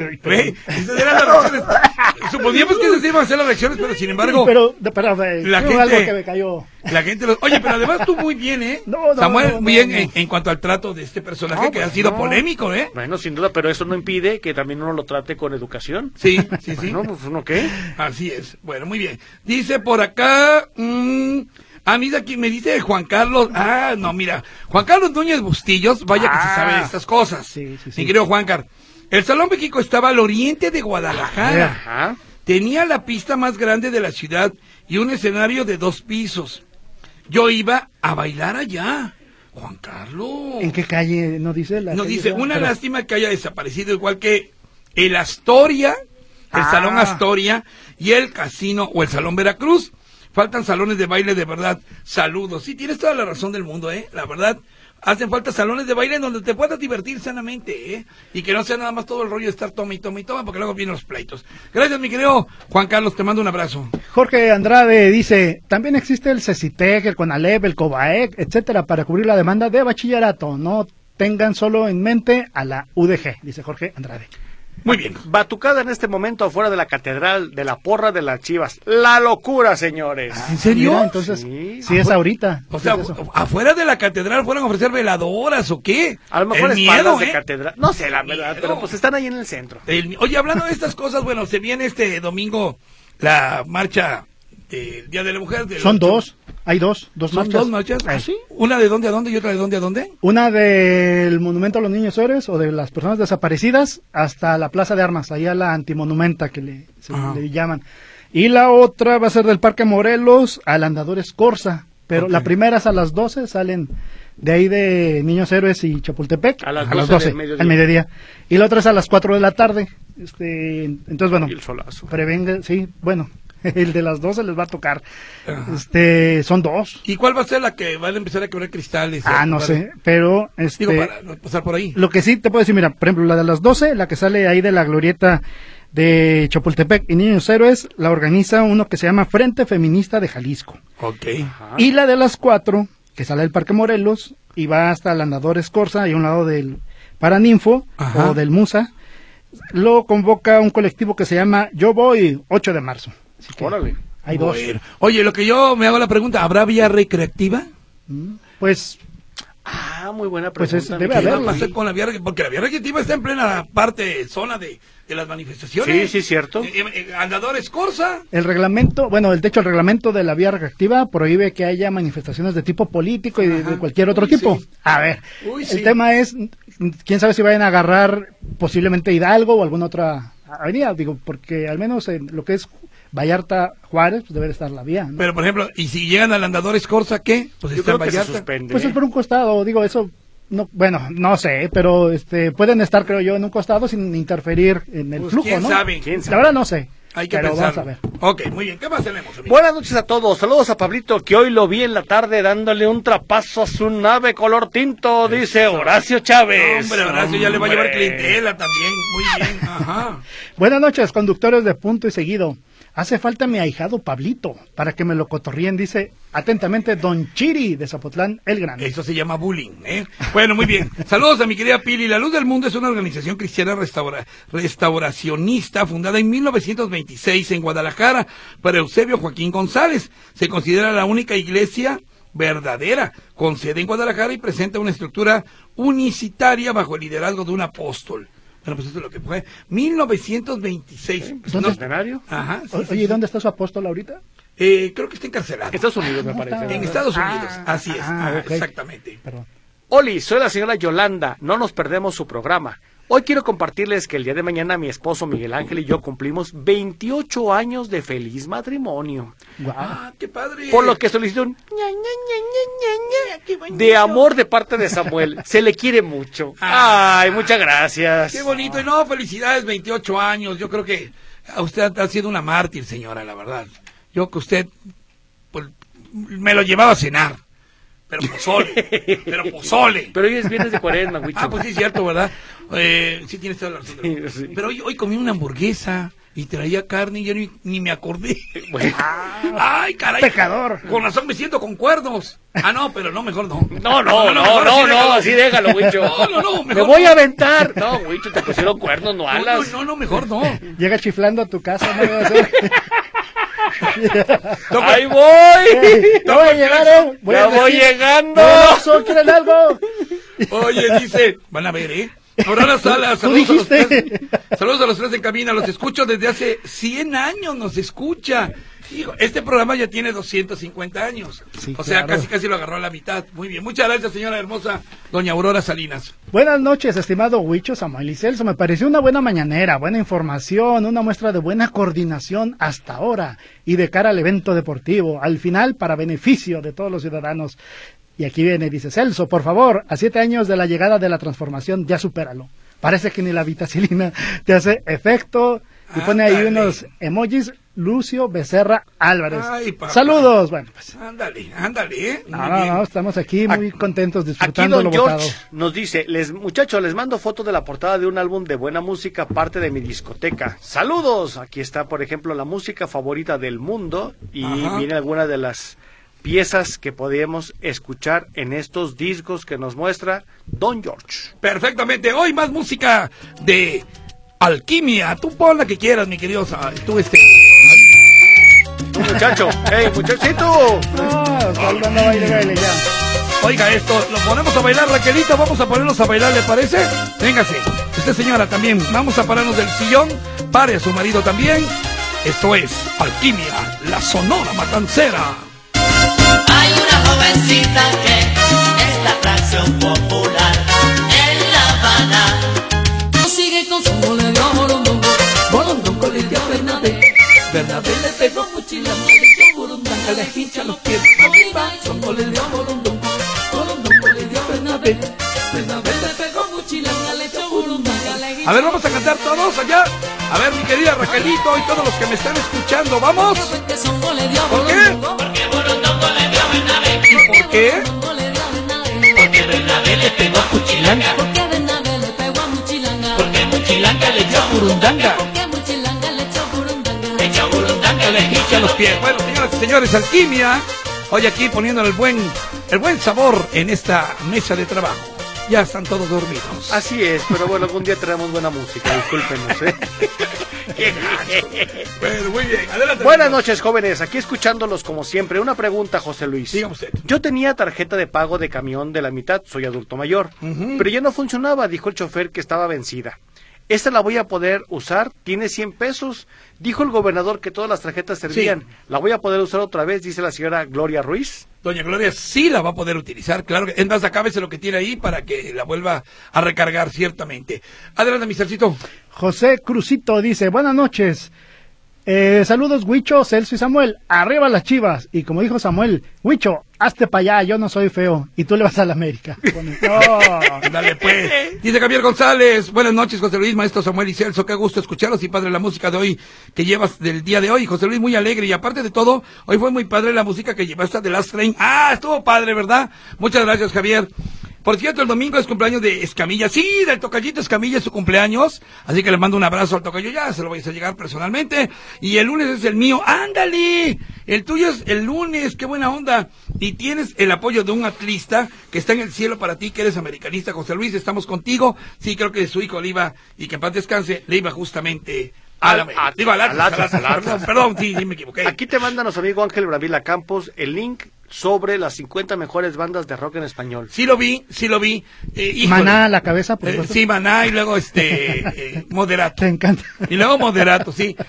Speaker 2: Esas eran las reacciones. Suponíamos que se iban a hacer las reacciones, pero sin embargo...
Speaker 4: Pero
Speaker 2: la gente,
Speaker 4: algo que me cayó.
Speaker 2: La gente oye, pero además tú muy bien, ¿eh? Samuel, bien en cuanto al trato de este personaje que ha sido polémico, ¿eh?
Speaker 3: Bueno, sin duda, pero eso no impide que también uno lo trate con educación.
Speaker 2: Sí.
Speaker 3: Bueno, pues uno qué.
Speaker 2: Así es. Bueno, muy bien. Dice por acá... mira, aquí me dice Juan Carlos. No, mira. Juan Carlos Núñez Bustillos, vaya que se sabe de estas cosas.
Speaker 4: Sí.
Speaker 2: Mi querido Juan Carlos. El Salón México estaba al oriente de Guadalajara. Tenía la pista más grande de la ciudad y un escenario de 2 pisos. Yo iba a bailar allá. Juan Carlos.
Speaker 4: ¿En qué calle? No dice la calle,
Speaker 2: dice, lástima que haya desaparecido, igual que el Astoria, el Salón Astoria y el Casino o el Salón Veracruz. Faltan salones de baile de verdad. Saludos. Sí, tienes toda la razón del mundo, la verdad. Hacen falta salones de baile en donde te puedas divertir sanamente, y que no sea nada más todo el rollo de estar toma y toma y toma, porque luego vienen los pleitos. Gracias, mi querido Juan Carlos, te mando un abrazo.
Speaker 4: Jorge Andrade dice, también existe el CECITEC, el CONALEP, el COBAEC, etcétera, para cubrir la demanda de bachillerato. No tengan solo en mente a la UDG, dice Jorge Andrade.
Speaker 2: Muy bien.
Speaker 3: Batucada en este momento afuera de la catedral de la porra de las Chivas. ¡La locura, señores!
Speaker 2: ¿En serio?
Speaker 4: Mira, entonces, sí es ahorita.
Speaker 2: O sea, afuera de la catedral fueron a ofrecer veladoras o qué.
Speaker 3: A lo mejor espaldas de catedral. No sé, la verdad, pero pues están ahí en el centro.
Speaker 2: Oye, hablando de estas cosas, bueno, se viene este domingo la marcha del Día de la Mujer.
Speaker 4: Son 2. Hay dos marchas.
Speaker 2: ¿Son 2 marchas?
Speaker 4: ¿Sí?
Speaker 2: ¿Una de dónde a dónde y otra de dónde a dónde?
Speaker 4: Una del Monumento a los Niños Héroes o de las personas desaparecidas hasta la Plaza de Armas, allá la antimonumenta que le llaman. Y la otra va a ser del Parque Morelos al Andador Escorza, pero la primera es a las 12, salen de ahí de Niños Héroes y Chapultepec
Speaker 3: a las 12
Speaker 4: al mediodía. Y la otra es a las 4 de la tarde. Entonces, bueno,
Speaker 3: y el solazo.
Speaker 4: Prevenga, sí, bueno. El de las 12 les va a tocar. Son 2.
Speaker 2: ¿Y cuál va a ser la que van a empezar a quebrar cristales?
Speaker 4: No sé, pero
Speaker 2: digo, para no pasar por ahí.
Speaker 4: Lo que sí te puedo decir, mira, por ejemplo, la de las 12, la que sale ahí de la glorieta de Chapultepec y Niños Héroes, la organiza uno que se llama Frente Feminista de Jalisco. Y la de las 4, que sale del Parque Morelos y va hasta el Andador Escorza y a un lado del Paraninfo o del Musa, lo convoca un colectivo que se llama Yo Voy 8 de marzo.
Speaker 3: Órale.
Speaker 4: Hay 2.
Speaker 2: Oye, lo que yo me hago la pregunta, ¿habrá vía recreativa?
Speaker 4: Pues
Speaker 3: Muy buena
Speaker 4: Pues
Speaker 3: pregunta.
Speaker 4: debe
Speaker 2: ¿Qué va a
Speaker 4: haberla.
Speaker 2: pasar con la vía recreativa? Porque la vía recreativa está en plena zona de las manifestaciones.
Speaker 3: Sí, cierto.
Speaker 2: Andadores Corsa.
Speaker 4: el reglamento, bueno, el reglamento de la vía recreativa prohíbe que haya manifestaciones de tipo político y de cualquier otro tipo.
Speaker 2: Sí.
Speaker 4: A ver,
Speaker 2: Uy,
Speaker 4: el
Speaker 2: sí.
Speaker 4: tema es, quién sabe si vayan a agarrar posiblemente Hidalgo o alguna otra avenida, digo, porque al menos en lo que es Vallarta, Juárez, pues debe estar la vía, ¿no?
Speaker 2: Pero, por ejemplo, ¿y si llegan al Andadores Corsa, qué? Pues
Speaker 3: Yo
Speaker 2: está en
Speaker 3: creo que se
Speaker 2: Vallarta.
Speaker 3: suspende.
Speaker 4: Pues es por un costado, digo, eso, no, bueno, no sé, pero pueden estar, creo yo, en un costado sin interferir en el
Speaker 2: Pues,
Speaker 4: flujo,
Speaker 2: ¿quién
Speaker 4: ¿no?
Speaker 2: sabe?
Speaker 3: ¿Quién sabe?
Speaker 4: La verdad no sé.
Speaker 2: Hay que
Speaker 4: pero
Speaker 2: pensarlo.
Speaker 4: vamos a ver.
Speaker 2: Ok, muy bien. ¿Qué más tenemos, amigo?
Speaker 3: Buenas noches a todos. Saludos a Pablito, que hoy lo vi en la tarde dándole un trapazo a su nave color tinto, dice Horacio Chávez.
Speaker 2: Hombre, Horacio ya le va a llevar
Speaker 3: Hombre.
Speaker 2: clientela también. Muy bien. Ajá.
Speaker 4: Buenas noches, conductores de Punto y Seguido. Hace falta mi ahijado Pablito para que me lo cotorríen, dice atentamente Don Chiri de Zapotlán el Grande.
Speaker 2: Eso se llama bullying, ¿eh? Bueno, muy bien. Saludos a mi querida Pili. La Luz del Mundo es una organización cristiana restauracionista fundada en 1926 en Guadalajara por Eusebio Joaquín González. Se considera la única iglesia verdadera con sede en Guadalajara y presenta una estructura unicitaria bajo el liderazgo de un apóstol. Bueno, pues eso es lo que fue. 1926.
Speaker 4: ¿Dónde
Speaker 3: ¿Centenario?
Speaker 2: Ajá. Sí,
Speaker 4: Oye,
Speaker 2: sí,
Speaker 4: ¿y
Speaker 2: sí.
Speaker 4: dónde está su apóstol ahorita?
Speaker 2: Creo que está encarcelado.
Speaker 3: Estados Unidos, me parece.
Speaker 2: En Estados Unidos. Así es.
Speaker 4: ok.
Speaker 2: Exactamente.
Speaker 4: Perdón.
Speaker 3: Oli, soy la señora Yolanda. No nos perdemos su programa. Hoy quiero compartirles que el día de mañana mi esposo Miguel Ángel y yo cumplimos 28 años de feliz matrimonio.
Speaker 4: Guau.
Speaker 2: Ah, qué padre.
Speaker 3: Por lo que solicito un de amor de parte de Samuel. Se le quiere mucho. Ay, muchas gracias.
Speaker 2: Qué bonito. Y no, felicidades, 28 años. Yo creo que a usted ha sido una mártir, señora, la verdad. Yo que usted pues, me lo llevaba a cenar. Pero pozole.
Speaker 3: Pero hoy es viernes de Cuaresma, Huicho.
Speaker 2: Ah, pues sí, es cierto, ¿verdad? Sí, tienes toda la razón.
Speaker 3: Sí.
Speaker 2: Pero hoy comí una hamburguesa y traía carne y yo ni me acordé.
Speaker 3: Bueno.
Speaker 2: Ay, caray.
Speaker 4: Pecador.
Speaker 2: Con razón me siento con cuernos. Ah, no, pero no, mejor no.
Speaker 3: No, así déjalo, Huicho.
Speaker 2: No,
Speaker 3: Me
Speaker 2: mejor
Speaker 3: voy
Speaker 2: no.
Speaker 3: a aventar. No, Huicho, te pusieron cuernos, no alas.
Speaker 2: No, mejor no.
Speaker 4: Llega chiflando a tu casa, no debe ser.
Speaker 3: ¡Ahí voy!
Speaker 4: No voy a llegar,
Speaker 3: ¡Ya voy llegando!
Speaker 4: ¡No, quieren algo!
Speaker 2: Oye, dice, van a ver, ¿eh? Aurora Salas,
Speaker 4: Tú
Speaker 2: saludos a los
Speaker 4: dijiste.
Speaker 2: tres. Saludos a los tres en cabina, los escucho desde hace 100 años, nos escucha. Hijo, este programa ya tiene 250 años.
Speaker 4: Sí,
Speaker 2: o sea,
Speaker 4: claro.
Speaker 2: casi lo agarró a la mitad. Muy bien, muchas gracias, señora hermosa, doña Aurora Salinas.
Speaker 4: Buenas noches, estimado Huicho, Samuel y Celso. Me pareció una buena mañanera, buena información, una muestra de buena coordinación hasta ahora y de cara al evento deportivo, al final para beneficio de todos los ciudadanos. Y aquí viene, dice Celso, por favor, a 7 años de la llegada de la transformación, ya supéralo. Parece que ni la vitacilina te hace efecto. Y pone ahí
Speaker 2: Ándale.
Speaker 4: unos emojis, Lucio Becerra Álvarez.
Speaker 2: Ay, papá.
Speaker 4: Saludos. Bueno, pues
Speaker 2: Ándale, ¿eh? Muy
Speaker 4: no,
Speaker 2: bien.
Speaker 4: estamos aquí muy contentos
Speaker 3: Aquí
Speaker 4: disfrutando lo
Speaker 3: don
Speaker 4: votado.
Speaker 3: George nos dice, muchachos, les mando fotos de la portada de un álbum de buena música, parte de mi discoteca. ¡Saludos! Aquí está, por ejemplo, la música favorita del mundo y
Speaker 2: Ajá.
Speaker 3: viene alguna de las piezas que podemos escuchar en estos discos que nos muestra don George.
Speaker 2: Perfectamente, hoy más música de Alquimia. Tú pon la que quieras, mi querido. Tú
Speaker 3: Tú, muchacho, ¡hey, muchachito!
Speaker 4: No, Osvaldo, no baile ya.
Speaker 2: Oiga esto, lo ponemos a bailar, Raquelito, vamos a ponernos a bailar, ¿le parece? Véngase, usted señora también, vamos a pararnos del sillón, pare a su marido también. Esto es Alquimia, la Sonora Matancera.
Speaker 5: Hay una jovencita que es la atracción popular en La Habana. Sigue con su mole de borondongo, borondongo le dio a Bernabé. Bernabé le pegó cuchilanga, le dio borondanga, le hincha los pies. Arriba, zongo le dio borondongo, borondongo le dio a Bernabé. Bernabé le pegó cuchilanga, le dio borondanga, le hincha.
Speaker 2: A ver, vamos a cantar todos allá. A ver, mi querida Raquelito y todos los que me están escuchando, ¿vamos?
Speaker 5: Porque zongo le dio a
Speaker 2: ¿Por qué?
Speaker 5: borondongo, porque borondongo le dio a Bernabé.
Speaker 2: ¿Y por qué?
Speaker 5: Borondongo le dio a Bernabé. Porque Bernabé le pegó cuchilanga. Porque Bernabé le pegó a Muchilanga. Porque Muchilanga le dio burundanga. Porque Muchilanga le echó burundanga. Le echó burundanga, le hincha
Speaker 2: Los pies. Bueno, señoras y señores, Alquimia. Hoy aquí poniendo el buen sabor en esta mesa de trabajo. Ya están todos dormidos.
Speaker 3: Así es, pero bueno, algún día traemos buena música, discúlpenos, ¿eh?
Speaker 2: Bueno, muy bien. Adelante.
Speaker 3: Buenas noches, jóvenes. Aquí escuchándolos como siempre. Una pregunta, José Luis.
Speaker 2: Dígame usted.
Speaker 3: Yo tenía tarjeta de pago de camión de la mitad, soy adulto mayor, pero ya no funcionaba, dijo el chofer que estaba vencida. Esta la voy a poder usar, tiene 100 pesos. Dijo el gobernador que todas las tarjetas servían.
Speaker 2: Sí.
Speaker 3: La voy a poder usar otra vez, dice la señora Gloria Ruiz.
Speaker 2: Doña Gloria sí la va a poder utilizar, claro. Es más, acábese lo que tiene ahí para que la vuelva a recargar ciertamente. Adelante, mistercito.
Speaker 4: José Crucito dice, buenas noches. Saludos, Huicho, Celso y Samuel. Arriba las Chivas. Y como dijo Samuel, Huicho, hazte para allá, yo no soy feo. Y tú le vas a la América. No.
Speaker 2: Dale pues. Dice Javier González, buenas noches, José Luis, maestro Samuel y Celso, qué gusto escucharlos y padre la música de hoy que llevas del día de hoy. José Luis muy alegre y aparte de todo, hoy fue muy padre la música que llevaste de Last Train. Ah, estuvo padre, ¿verdad? Muchas gracias, Javier. Por cierto, el domingo es cumpleaños de Escamilla. Sí, del tocallito Escamilla es su cumpleaños. Así que le mando un abrazo al tocayo. Ya se lo voy a hacer llegar personalmente. Y el lunes es el mío. ¡Ándale! El tuyo es el lunes. ¡Qué buena onda! Y tienes el apoyo de un atlista que está en el cielo para ti, que eres americanista. José Luis, estamos contigo. Sí, creo que su hijo le iba, y que en paz descanse, le iba justamente al Atlas. Perdón, sí, me equivoqué.
Speaker 3: Aquí te manda nuestro amigo Ángel Bravila Campos el link sobre las 50 mejores bandas de rock en español.
Speaker 2: Sí lo vi.
Speaker 4: Maná a la cabeza, por supuesto.
Speaker 2: Sí, Maná y luego Moderato.
Speaker 4: Te encanta.
Speaker 2: Y luego Moderato, sí.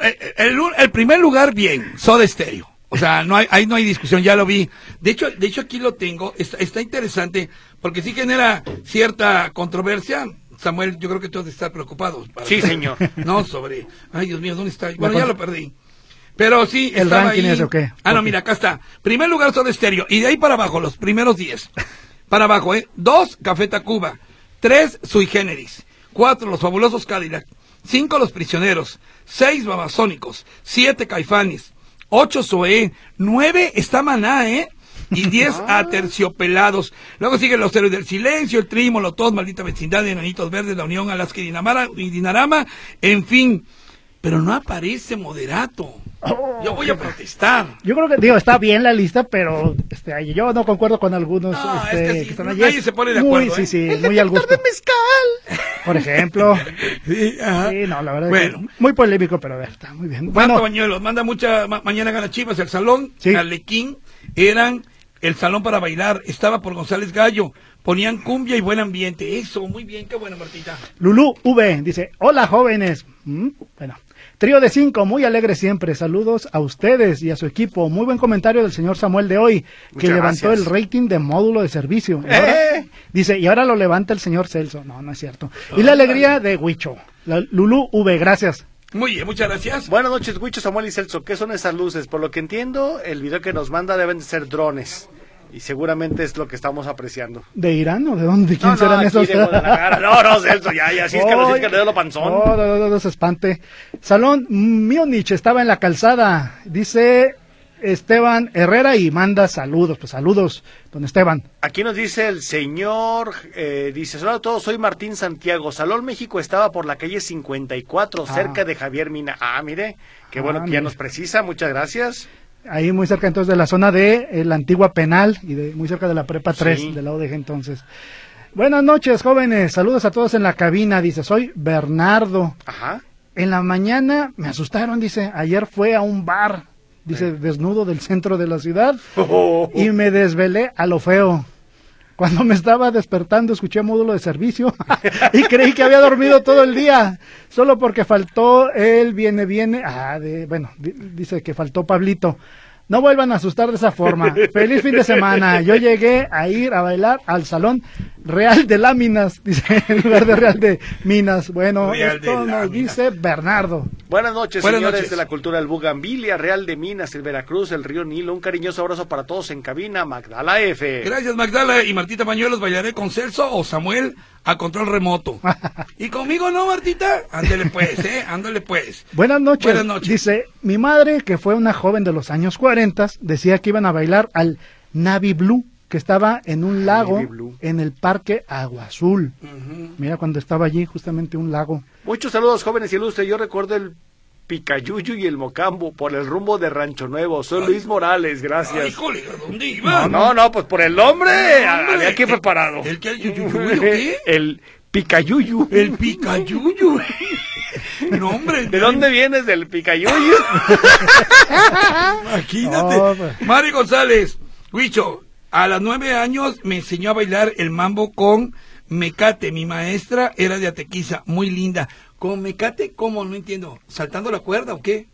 Speaker 2: El primer lugar, bien, Soda Stereo. O sea, ahí no hay discusión, ya lo vi. De hecho aquí lo tengo, está interesante, porque sí genera cierta controversia. Samuel, yo creo que tú has de estar preocupado.
Speaker 3: Sí, señor.
Speaker 2: No, ay, Dios mío, ¿dónde está? Bueno, ya lo perdí. Pero sí,
Speaker 4: ¿el ranking
Speaker 2: ahí.
Speaker 4: es o qué?
Speaker 2: No, mira, acá está. Primer lugar, Soda Stereo. Y de ahí para abajo, los primeros 10. Para abajo, 2, Café Tacuba. 3, Sui Generis. 4, Los Fabulosos Cadillac. 5, Los Prisioneros. 6, Babasónicos. 7, Caifanes. 8, Zoé. 9, está Maná, Y 10, Aterciopelados. Luego siguen Los Héroes del Silencio, El Tri, Molotov, Maldita Vecindad, Enanitos Verdes, La Unión, Alaska y Dinarama. En fin. Pero no aparece Moderato. Yo voy a protestar.
Speaker 4: Yo creo que, está bien la lista, pero yo no concuerdo con algunos
Speaker 2: es que sí,
Speaker 4: que están allí.
Speaker 2: nadie se pone de acuerdo.
Speaker 4: Sí, muy al gusto.
Speaker 3: de mezcal!
Speaker 4: Por ejemplo.
Speaker 2: Sí, ajá.
Speaker 4: Sí, no, la verdad
Speaker 2: bueno.
Speaker 4: es muy polémico, pero a ver, está muy bien.
Speaker 2: Marta Bañuelos manda mañana gana Chivas, el salón,
Speaker 4: sí.
Speaker 2: Arlequín, eran el salón para bailar, estaba por González Gallo, ponían cumbia y buen ambiente. Eso, muy bien, qué bueno, Martita.
Speaker 4: Lulú V dice, hola jóvenes. Bueno. Trío de 5, muy alegre siempre. Saludos a ustedes y a su equipo. Muy buen comentario del señor Samuel de hoy, que levantó el rating de módulo de servicio. Dice, y ahora lo levanta el señor Celso. No es cierto. Y la alegría de Huicho. Lulú V, gracias.
Speaker 2: Muy bien, muchas gracias.
Speaker 3: Buenas noches, Huicho, Samuel y Celso. ¿Qué son esas luces? Por lo que entiendo, el video que nos manda deben de ser drones. Y seguramente es lo que estamos apreciando.
Speaker 4: ¿De Irán o de dónde? ¿De quién serán esos?
Speaker 3: De Guadalajara. No, Celso, ya, así es que nos dice que le doy lo panzón.
Speaker 4: No se espante. Salón Múnich estaba en la calzada. Dice Esteban Herrera y manda saludos. Pues saludos, don Esteban.
Speaker 3: Aquí nos dice el señor, dice, hola a todos, soy Martín Santiago. Salón México estaba por la calle 54, cerca de Javier Mina. Mire, qué bueno que ya nos precisa, muchas gracias.
Speaker 4: Ahí muy cerca entonces de la zona de la antigua penal y muy cerca de la prepa 3 de la UDG entonces. Buenas noches, jóvenes, saludos a todos en la cabina, dice, soy Bernardo.
Speaker 3: Ajá.
Speaker 4: En la mañana me asustaron, dice, ayer fue a un bar, dice, desnudo del centro de la ciudad y me desvelé a lo feo. Cuando me estaba despertando escuché módulo de servicio y creí que había dormido todo el día, solo porque faltó el viene. Dice que faltó Pablito. No vuelvan a asustar de esa forma. Feliz fin de semana. Yo llegué a ir a bailar al Salón Real de Láminas, dice, en lugar de Real de Minas. Bueno,
Speaker 2: Real
Speaker 4: esto nos dice Bernardo.
Speaker 3: Buenas noches, señores de la cultura del Bugambilia, Real de Minas, el Veracruz, el Río Nilo. Un cariñoso abrazo para todos en cabina, Magdala F.
Speaker 2: Gracias, Magdala. Y Martita Bañuelos, bailaré con Celso o Samuel a control remoto. ¿Y conmigo no, Martita? Ándale pues, ándale pues.
Speaker 4: Buenas noches. Dice, mi madre, que fue una joven de los años 40, decía que iban a bailar al Navy Blue, que estaba en un lago en el Parque Agua Azul. Mira, cuando estaba allí, justamente un lago.
Speaker 3: Muchos saludos, jóvenes ilustres. Yo recuerdo el Picayuyu y el Mocambo por el rumbo de Rancho Nuevo. Soy Luis Morales, gracias.
Speaker 2: Ay, colega, ¿dónde iba?
Speaker 3: No, pues por el nombre. Había que preparado.
Speaker 2: ¿El qué? ¿El Yuyuyo qué?
Speaker 3: El Picayuyu.
Speaker 2: El Picayuyu. No, hombre.
Speaker 3: ¿De dónde vienes? ¿Del Picayuyo?
Speaker 2: Imagínate.
Speaker 4: No, pues.
Speaker 2: Mari González, Huicho, a los 9 años me enseñó a bailar el mambo con mecate. Mi maestra era de Atequiza, muy linda. ¿Con mecate cómo? No entiendo. ¿Saltando la cuerda o qué?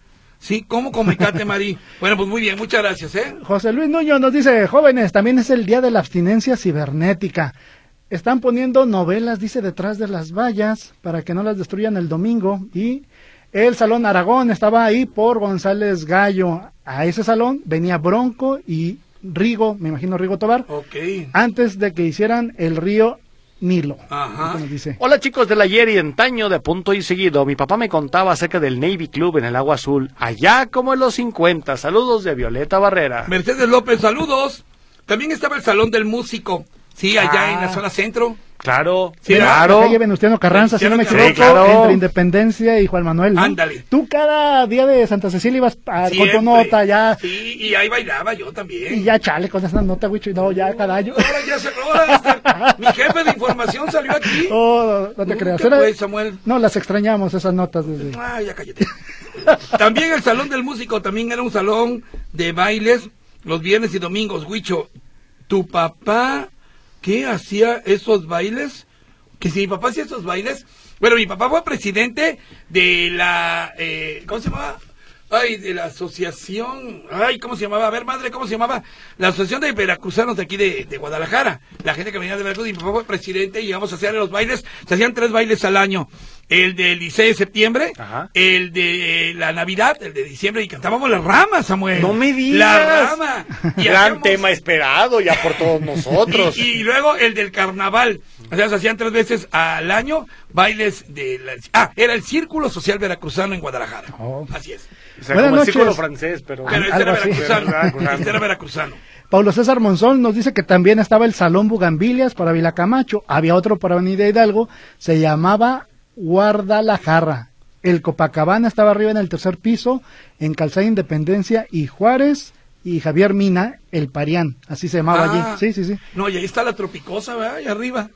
Speaker 2: Sí, ¿cómo con mecate, Mari? Bueno, pues muy bien, muchas gracias, ¿eh?
Speaker 4: José Luis Nuño nos dice, jóvenes, también es el día de la abstinencia cibernética. Están poniendo novelas, dice, detrás de las vallas para que no las destruyan el domingo. Y el Salón Aragón estaba ahí por González Gallo. A ese salón venía Bronco y Rigo, me imagino Rigo Tobar,
Speaker 2: Ok.
Speaker 4: antes de que hicieran el río Nilo.
Speaker 2: Ajá.
Speaker 4: Eso nos dice.
Speaker 3: Hola chicos del ayer y antaño de punto y seguido. Mi papá me contaba acerca del Navy Club en el Agua Azul, allá como en los 50. Saludos de Violeta Barrera.
Speaker 2: Mercedes López, saludos. También estaba el Salón del Músico. Sí, allá en la zona centro.
Speaker 3: Claro,
Speaker 2: Sí,
Speaker 4: En
Speaker 3: claro.
Speaker 4: la calle Venustiano Carranza, si no me
Speaker 2: Venustiano
Speaker 4: equivoco,
Speaker 3: Carranza.
Speaker 4: entre Independencia y Juan Manuel, ¿no?
Speaker 2: Ándale.
Speaker 4: Tú cada día de Santa Cecilia ibas con
Speaker 2: Siempre.
Speaker 4: tu nota ya,
Speaker 2: Sí, y ahí bailaba yo también.
Speaker 4: y ya chale con esa nota, Wicho, y no, ya cada año.
Speaker 2: Ahora ya se... Ahora hasta mi jefe de información salió aquí.
Speaker 4: Oh, no te creas.
Speaker 2: ¿Qué
Speaker 4: Era-
Speaker 2: pues, Samuel?
Speaker 4: No, las extrañamos esas notas desde...
Speaker 2: Ah, ya cállate. También el Salón del Músico, también era un salón de bailes los viernes y domingos. Huicho, ¿tu papá qué hacía esos bailes? Que si mi papá hacía esos bailes... Bueno, mi papá fue presidente de la... ¿cómo se llamaba? Ay, de la asociación... Ay, ¿cómo se llamaba? A ver, madre, ¿cómo se llamaba? La asociación de veracruzanos de aquí de Guadalajara. La gente que venía de Veracruz, y mi papá fue presidente y íbamos a hacer los bailes. Se hacían 3 bailes al año. El del 16 de septiembre,
Speaker 3: Ajá.
Speaker 2: el de la Navidad, el de diciembre, y cantábamos La Rama, Samuel.
Speaker 3: No me digas.
Speaker 2: La Rama. Y
Speaker 3: Gran
Speaker 2: hacíamos-
Speaker 3: tema esperado ya por todos nosotros.
Speaker 2: y luego el del carnaval. O sea, se hacían 3 veces al año bailes de la... era el Círculo Social Veracruzano en Guadalajara.
Speaker 4: Oh.
Speaker 2: Así es.
Speaker 3: O sea,
Speaker 4: Buenas
Speaker 3: como el círculo
Speaker 4: noches.
Speaker 3: francés, pero...
Speaker 2: Pero este
Speaker 4: algo
Speaker 2: era
Speaker 4: así.
Speaker 2: veracruzano. Este era veracruzano.
Speaker 4: Paulo César Monzón nos dice que también estaba el Salón Bugambilias para Vilacamacho. Había otro para Avenida Hidalgo, se llamaba Guadalajara. El Copacabana estaba arriba en el 3er piso, en Calzada Independencia y Juárez, y Javier Mina, el Parián, así se llamaba
Speaker 2: Ah.
Speaker 4: allí. Sí, sí, sí.
Speaker 2: No, y ahí está la Tropicosa, ¿verdad? Ahí arriba.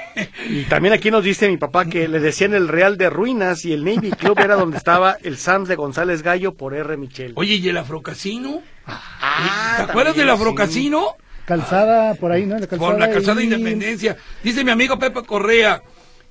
Speaker 3: Y también aquí nos dice mi papá que le decían el Real de Ruinas y el Navy Club era donde estaba el Sams de González Gallo por R. Michel.
Speaker 2: Oye, ¿y el Afrocasino?
Speaker 3: Ah,
Speaker 2: ¿Te acuerdas
Speaker 3: también,
Speaker 2: del
Speaker 3: sí.
Speaker 2: Afrocasino?
Speaker 4: Calzada por ahí, ¿no?
Speaker 2: Por la Calzada de
Speaker 4: y-
Speaker 2: Independencia. Dice mi amigo Pepe Correa.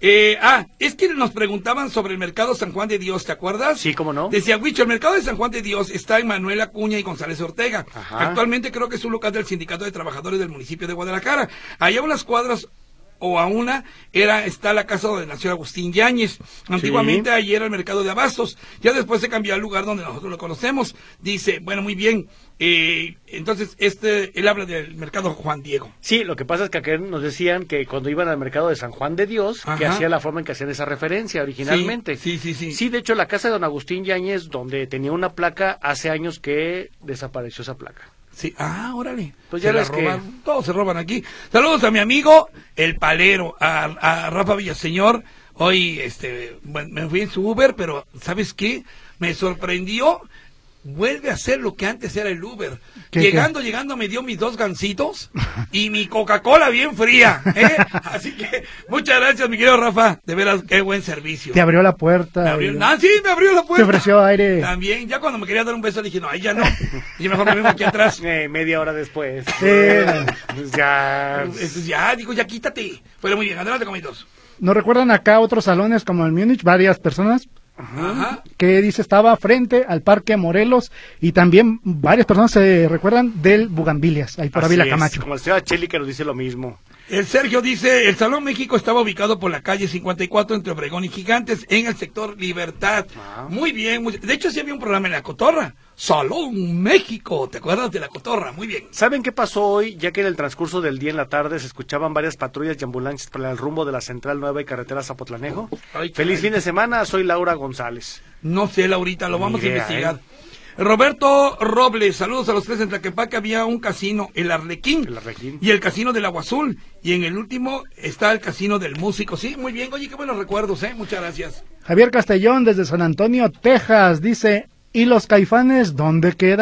Speaker 2: Es que nos preguntaban sobre el mercado San Juan de Dios, ¿te acuerdas?
Speaker 3: Sí, cómo no.
Speaker 2: Decía, Huicho, el mercado de San Juan de Dios está en Manuel Acuña y González Ortega.
Speaker 3: Ajá.
Speaker 2: Actualmente creo que es un local del Sindicato de Trabajadores del municipio de Guadalajara. Allá a unas cuadras o a una está la casa donde nació Agustín Yáñez. Antiguamente allí era el mercado de abastos. Ya después se cambió al lugar donde nosotros lo conocemos. Dice, bueno, muy bien. Entonces, él habla del mercado Juan Diego.
Speaker 3: Sí, lo que pasa es que aquí nos decían que cuando iban al mercado de San Juan de Dios, que
Speaker 2: Ajá.
Speaker 3: hacía la forma en que hacían esa referencia originalmente.
Speaker 2: Sí.
Speaker 3: Sí, de hecho, la casa de don Agustín Yáñez, donde tenía una placa, hace años que desapareció esa placa.
Speaker 2: Sí, órale.
Speaker 3: Pues ya
Speaker 2: Se la
Speaker 3: ves que-
Speaker 2: robaron. Todos se roban aquí. Saludos a mi amigo, el palero, a Rafa Villaseñor. Hoy, bueno, me fui en su Uber, pero ¿sabes qué? Me sorprendió. Vuelve a ser lo que antes era el Uber.
Speaker 4: ¿Qué,
Speaker 2: Llegando me dio mis 2 gansitos y mi Coca-Cola bien fría. Así que muchas gracias, mi querido Rafa. De veras, qué buen servicio.
Speaker 4: Te abrió la puerta.
Speaker 2: Me abrió,
Speaker 4: y-
Speaker 2: sí, me abrió la puerta.
Speaker 4: Te ofreció aire.
Speaker 2: También, ya cuando me quería dar un beso le dije, no, ahí ya no. Y mejor me vengo aquí atrás.
Speaker 3: Media hora después.
Speaker 4: Sí.
Speaker 3: Pues ya.
Speaker 2: Entonces ya, digo, ya quítate. Pero muy bien, adelante, comitos.
Speaker 4: ¿Nos recuerdan acá otros salones como el Múnich? Varias personas.
Speaker 2: Ajá.
Speaker 4: Que dice estaba frente al Parque Morelos y también varias personas se recuerdan del Bugambilias, ahí por
Speaker 3: Así
Speaker 4: Ávila
Speaker 3: es,
Speaker 4: Camacho.
Speaker 3: como el señor Cheli que nos dice lo mismo.
Speaker 2: El Sergio dice, el Salón México estaba ubicado por la calle 54 entre Obregón y Gigantes, en el sector Libertad. Muy bien, de hecho sí había un programa en La Cotorra. Salón México, ¿te acuerdas de La Cotorra? Muy bien.
Speaker 3: ¿Saben qué pasó hoy? Ya que en el transcurso del día en la tarde se escuchaban varias patrullas y ambulancias para el rumbo de la Central Nueva y Carretera Zapotlanejo.
Speaker 2: Ay,
Speaker 3: Feliz
Speaker 2: caray.
Speaker 3: fin de semana, soy Laura González.
Speaker 2: No sé, Laurita, lo
Speaker 3: Ni
Speaker 2: vamos
Speaker 3: idea,
Speaker 2: a investigar. Roberto Robles, saludos a los 3 en Tlaquepaque, había un casino, el Arlequín,
Speaker 3: El Arlequín.
Speaker 2: y el casino del Agua Azul, y en el último está el casino del Músico. Sí, muy bien, oye, qué buenos recuerdos, muchas gracias.
Speaker 4: Javier Castellón desde San Antonio, Texas, dice, ¿y los Caifanes dónde quedan?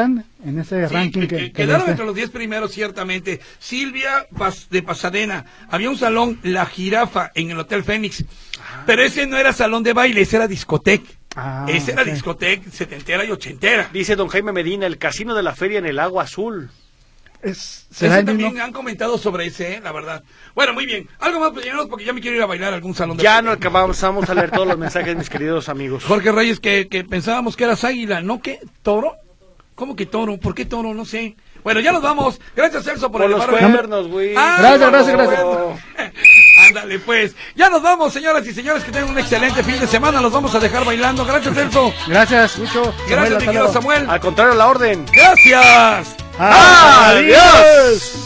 Speaker 4: en ese ranking que
Speaker 2: quedaron
Speaker 4: viste.
Speaker 2: entre los 10 primeros, ciertamente. Silvia de Pasadena. Había un salón, La Jirafa, en el Hotel Fénix. Pero ese no era salón de baile, ese era discoteca. Esa era discoteca setentera y ochentera.
Speaker 3: Dice don Jaime Medina, el casino de la feria en el Agua Azul.
Speaker 4: ¿Será el
Speaker 2: también
Speaker 4: mismo?
Speaker 2: han comentado sobre ese, la verdad. Bueno, muy bien. Algo más, señores, porque ya me quiero ir a bailar a algún salón de
Speaker 3: Ya
Speaker 2: baile.
Speaker 3: no acabamos, vamos a leer todos los mensajes, mis queridos amigos.
Speaker 2: Jorge Reyes, que pensábamos que eras águila, ¿no? ¿Qué? ¿Toro? ¿Cómo que toro? ¿Por qué toro? No sé. Bueno, ya nos vamos. Gracias, Celso, por
Speaker 3: los
Speaker 2: elevar-
Speaker 3: cuernos, güey.
Speaker 4: Gracias.
Speaker 2: Ándale, pues. Ya nos vamos, señoras y señores, que tengan un excelente fin de semana. Los vamos a dejar bailando. Gracias, Celso.
Speaker 4: Gracias, mucho.
Speaker 2: Gracias, mi querido Samuel.
Speaker 3: Al contrario, la orden.
Speaker 2: Gracias.
Speaker 3: ¡Adiós!